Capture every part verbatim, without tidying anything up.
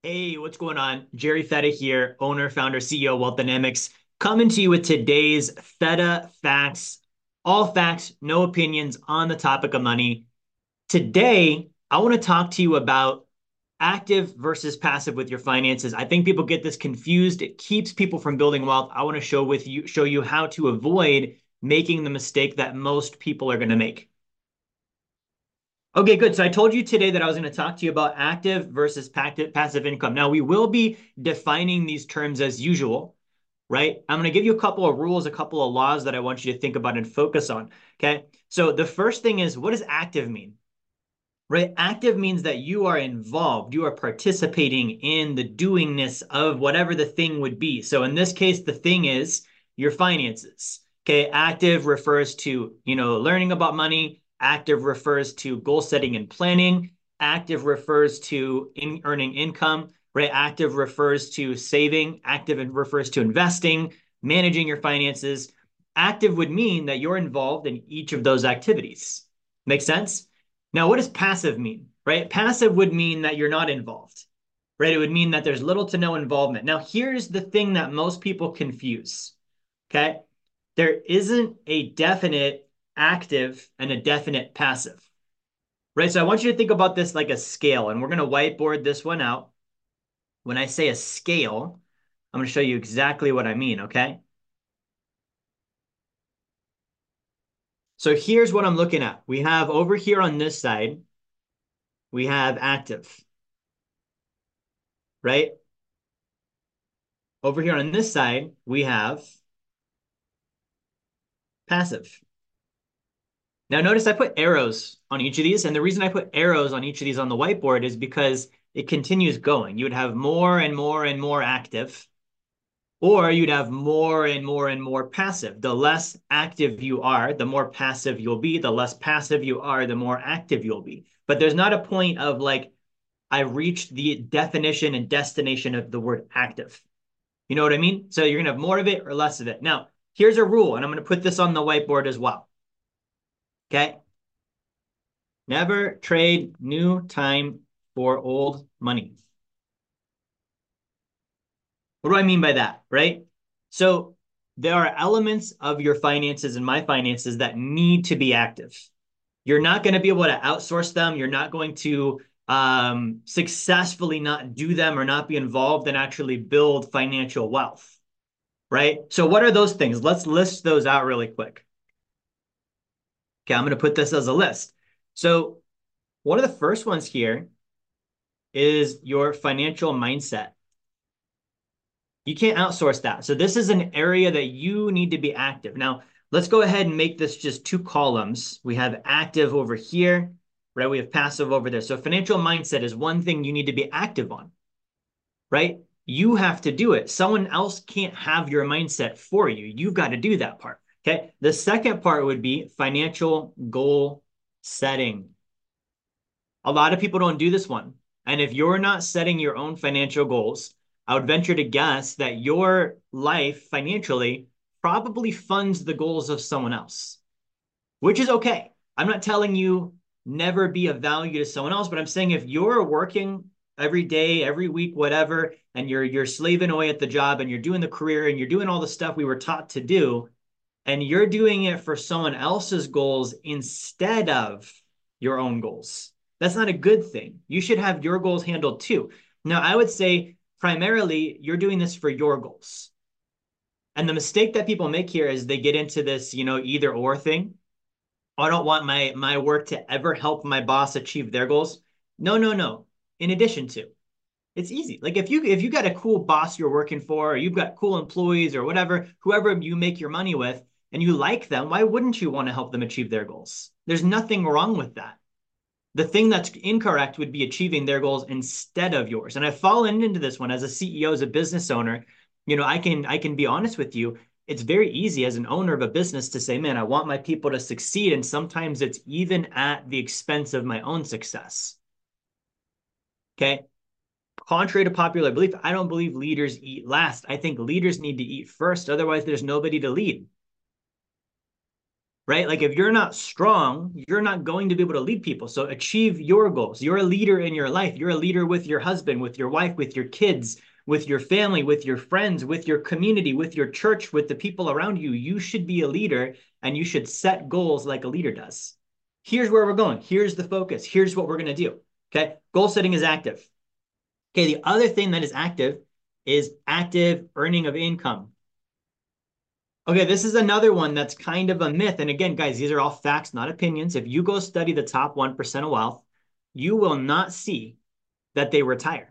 Hey, what's going on? Jerry Feta here, owner, founder, C E O, Wealth Dynamics, coming to you with today's Feta facts. All facts, no opinions on the topic of money. Today, I want to talk to you about active versus passive with your finances. I think people get this confused. It keeps people from building wealth. I want to show with you, show you how to avoid making the mistake that most people are going to make. Okay, good. So I told you today that I was going to talk to you about active versus passive income. Now, we will be defining these terms as usual, right? I'm going to give you a couple of rules, a couple of laws that I want you to think about and focus on. Okay. So the first thing is, what does active mean? Right? Active means that you are involved, you are participating in the doingness of whatever the thing would be. So in this case, the thing is your finances. Okay. Active refers to, you know, learning about money. Active refers to goal setting and planning. Active refers to in earning income, right? Active refers to saving. Active refers to investing, managing your finances. Active would mean that you're involved in each of those activities. Make sense? Now, what does passive mean, right? Passive would mean that you're not involved, right? It would mean that there's little to no involvement. Now, here's the thing that most people confuse, okay? There isn't a definite active and a definite passive, right? So I want you to think about this like a scale, and we're going to whiteboard this one out. When I say a scale, I'm going to show you exactly what I mean, okay? So here's what I'm looking at. We have over here on this side, we have active, right? Over here on this side, we have passive. Now notice I put arrows on each of these, and the reason I put arrows on each of these on the whiteboard is because it continues going. You would have more and more and more active, or you'd have more and more and more passive. The less active you are, the more passive you'll be. The less passive you are, the more active you'll be. But there's not a point of like, I reached the definition and destination of the word active. You know what I mean? So you're going to have more of it or less of it. Now, here's a rule, and I'm going to put this on the whiteboard as well. Okay? Never trade new time for old money. What do I mean by that, right? So there are elements of your finances and my finances that need to be active. You're not going to be able to outsource them. You're not going to um, successfully not do them or not be involved and actually build financial wealth, right? So what are those things? Let's list those out really quick. Okay, I'm going to put this as a list. So one of the first ones here is your financial mindset. You can't outsource that. So this is an area that you need to be active. Now, let's go ahead and make this just two columns. We have active over here, right? We have passive over there. So financial mindset is one thing you need to be active on, right? You have to do it. Someone else can't have your mindset for you. You've got to do that part. Okay. The second part would be financial goal setting. A lot of people don't do this one. And if you're not setting your own financial goals, I would venture to guess that your life financially probably funds the goals of someone else, which is okay. I'm not telling you never be of value to someone else, but I'm saying if you're working every day, every week, whatever, and you're you're slaving away at the job and you're doing the career and you're doing all the stuff we were taught to do, and you're doing it for someone else's goals instead of your own goals, that's not a good thing. You should have your goals handled too. Now, I would say primarily you're doing this for your goals. And the mistake that people make here is they get into this, you know, either or thing. I don't want my my work to ever help my boss achieve their goals. No, no, no. In addition to, it's easy. Like if you if you got a cool boss you're working for, or you've got cool employees or whatever, whoever you make your money with, and you like them, why wouldn't you want to help them achieve their goals? There's nothing wrong with that. The thing that's incorrect would be achieving their goals instead of yours. And I've fallen into this one as a C E O, as a business owner. You know, I can I can be honest with you. It's very easy as an owner of a business to say, man, I want my people to succeed. And sometimes it's even at the expense of my own success. Okay. Contrary to popular belief, I don't believe leaders eat last. I think leaders need to eat first. Otherwise, there's nobody to lead. right? Like if you're not strong, you're not going to be able to lead people. So achieve your goals. You're a leader in your life. You're a leader with your husband, with your wife, with your kids, with your family, with your friends, with your community, with your church, with the people around you. You should be a leader and you should set goals like a leader does. Here's where we're going. Here's the focus. Here's what we're going to do. Okay. Goal setting is active. Okay. The other thing that is active is active earning of income. Okay, this is another one that's kind of a myth. And again, guys, these are all facts, not opinions. If you go study the top one percent of wealth, you will not see that they retire.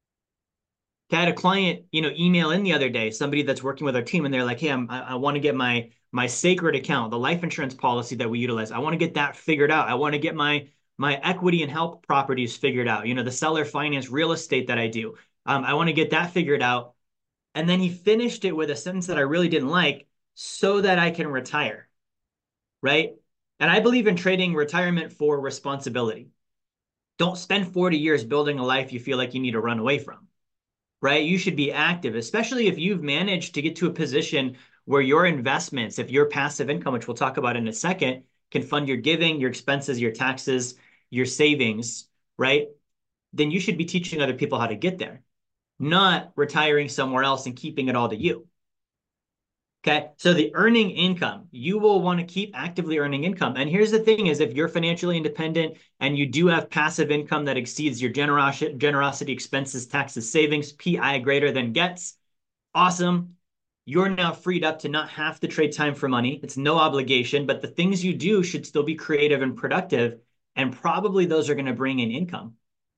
I had a client, you know, email in the other day, somebody that's working with our team, and they're like, hey, I'm, I, I want to get my my sacred account, the life insurance policy that we utilize. I want to get that figured out. I want to get my my equity and health properties figured out. You know, the seller finance real estate that I do. Um, I want to get that figured out. And then he finished it with a sentence that I really didn't like, so that I can retire, right? And I believe in trading retirement for responsibility. Don't spend forty years building a life you feel like you need to run away from, right? You should be active, especially if you've managed to get to a position where your investments, if your passive income, which we'll talk about in a second, can fund your giving, your expenses, your taxes, your savings, right? Then you should be teaching other people how to get there, not retiring somewhere else and keeping it all to you. Okay, so the earning income, you will want to keep actively earning income. And here's the thing is if you're financially independent and you do have passive income that exceeds your generosity, generosity expenses, taxes, savings, P I greater than gets, awesome. You're now freed up to not have to trade time for money. It's no obligation, but the things you do should still be creative and productive. And probably those are going to bring in income,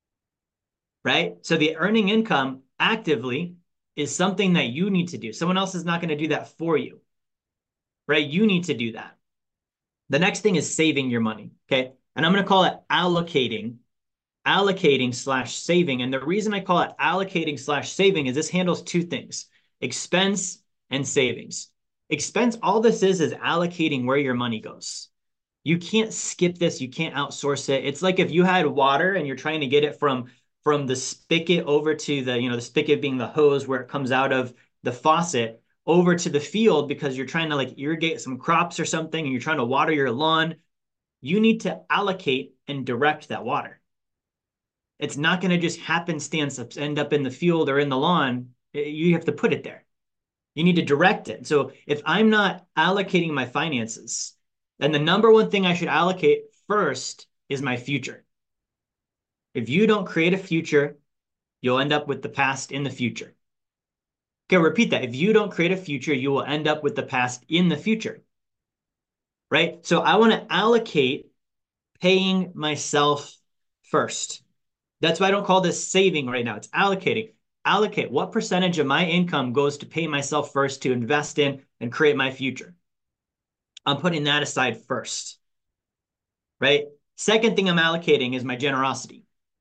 right? So the earning income actively is something that you need to do. Someone else is not going to do that for you, right? You need to do that. The next thing is saving your money, okay? And I'm going to call it allocating, allocating slash saving. And the reason I call it allocating slash saving is this handles two things, expense and savings. Expense, all this is, is allocating where your money goes. You can't skip this. You can't outsource it. It's like if you had water and you're trying to get it from from the spigot over to the, you know, the spigot being the hose where it comes out of the faucet over to the field because you're trying to like irrigate some crops or something and you're trying to water your lawn, you need to allocate and direct that water. It's not going to just happenstance end up in the field or in the lawn. You have to put it there. You need to direct it. So if I'm not allocating my finances, then the number one thing I should allocate first is my future. If you don't create a future, you'll end up with the past in the future. Okay, repeat that. If you don't create a future, you will end up with the past in the future, right? So I want to allocate paying myself first. That's why I don't call this saving right now. It's allocating. Allocate what percentage of my income goes to pay myself first to invest in and create my future. I'm putting that aside first, right? Second thing I'm allocating is my generosity.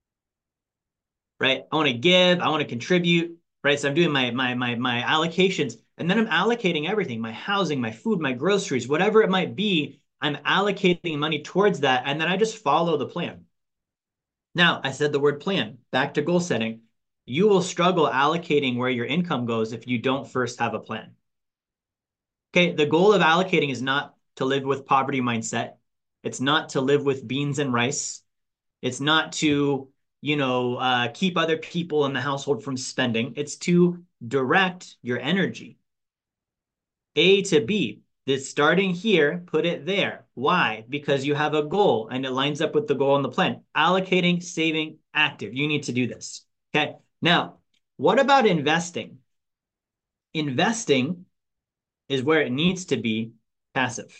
Right? I want to give, I want to contribute, right? So I'm doing my, my, my, my allocations and then I'm allocating everything, my housing, my food, my groceries, whatever it might be, I'm allocating money towards that. And then I just follow the plan. Now, I said the word plan, back to goal setting. You will struggle allocating where your income goes if you don't first have a plan. Okay, the goal of allocating is not to live with poverty mindset. It's not to live with beans and rice. It's not to you know, uh, keep other people in the household from spending. It's to direct your energy. A to B, this starting here, put it there. Why? Because you have a goal and it lines up with the goal on the plan. Allocating, saving, active. You need to do this. Okay. Now, what about investing? Investing is where it needs to be passive.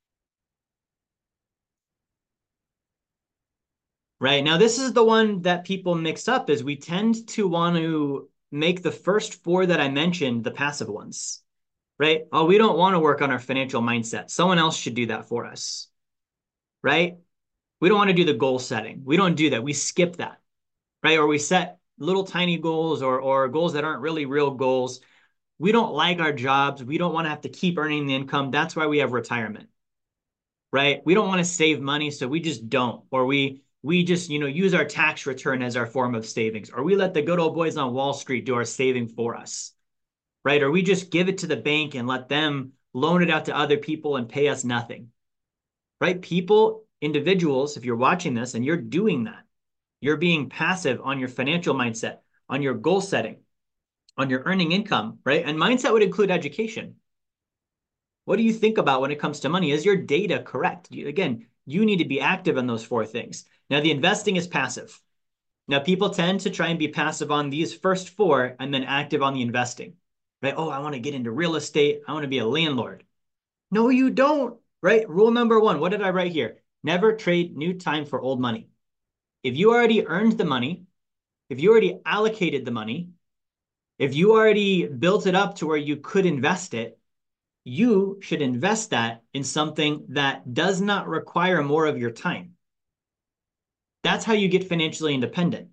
Right. Now, this is the one that people mix up is we tend to want to make the first four that I mentioned the passive ones, right? Oh, we don't want to work on our financial mindset. Someone else should do that for us, right? We don't want to do the goal setting. We don't do that. We skip that, right? Or we set little tiny goals or, or goals that aren't really real goals. We don't like our jobs. We don't want to have to keep earning the income. That's why we have retirement, right? We don't want to save money, so we just don't, or we we just, you know, use our tax return as our form of savings, or we let the good old boys on Wall Street do our saving for us, right? Or we just give it to the bank and let them loan it out to other people and pay us nothing, right? People, individuals, if you're watching this and you're doing that, you're being passive on your financial mindset, on your goal setting, on your earning income, right? And mindset would include education. What do you think about when it comes to money? Is your data correct? You, again, you need to be active on those four things. Now, the investing is passive. Now, people tend to try and be passive on these first four and then active on the investing, right? Oh, I want to get into real estate. I want to be a landlord. No, you don't, right? Rule number one, what did I write here? Never trade new time for old money. If you already earned the money, if you already allocated the money, if you already built it up to where you could invest it, you should invest that in something that does not require more of your time. That's how you get financially independent.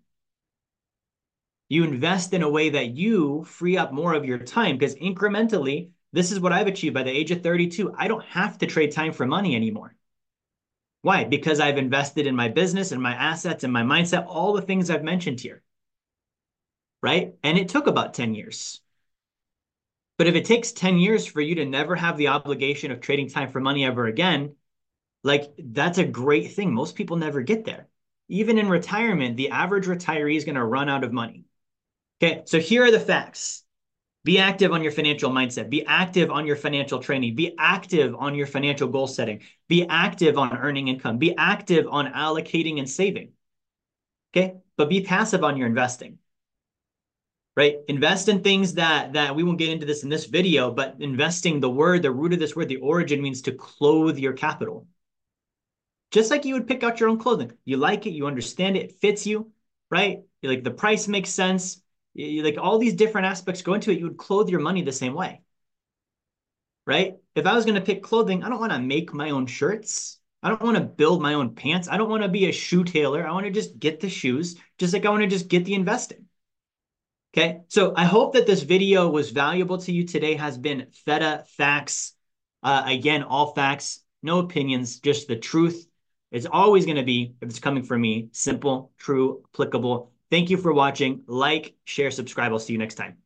You invest in a way that you free up more of your time because incrementally, this is what I've achieved by the age of thirty-two. I don't have to trade time for money anymore. Why? Because I've invested in my business and my assets and my mindset, all the things I've mentioned here, right? And it took about ten years. But if it takes ten years for you to never have the obligation of trading time for money ever again, like that's a great thing. Most people never get there. Even in retirement, the average retiree is going to run out of money. Okay, so here are the facts. Be active on your financial mindset. Be active on your financial training. Be active on your financial goal setting. Be active on earning income. Be active on allocating and saving. Okay, but be passive on your investing. Right? Invest in things that that we won't get into this in this video, but investing, the word, the root of this word, the origin means to clothe your capital. Just like you would pick out your own clothing. You like it, you understand it, it fits you, right? You're like the price makes sense. You, like all these different aspects go into it, you would clothe your money the same way. Right? If I was going to pick clothing, I don't want to make my own shirts. I don't want to build my own pants. I don't want to be a shoe tailor. I want to just get the shoes, just like I want to just get the investing. Okay, so I hope that this video was valuable to you today. Has been Theta Facts. Uh, again, all facts, no opinions, just the truth. It's always going to be, if it's coming from me, simple, true, applicable. Thank you for watching. Like, share, subscribe. I'll see you next time.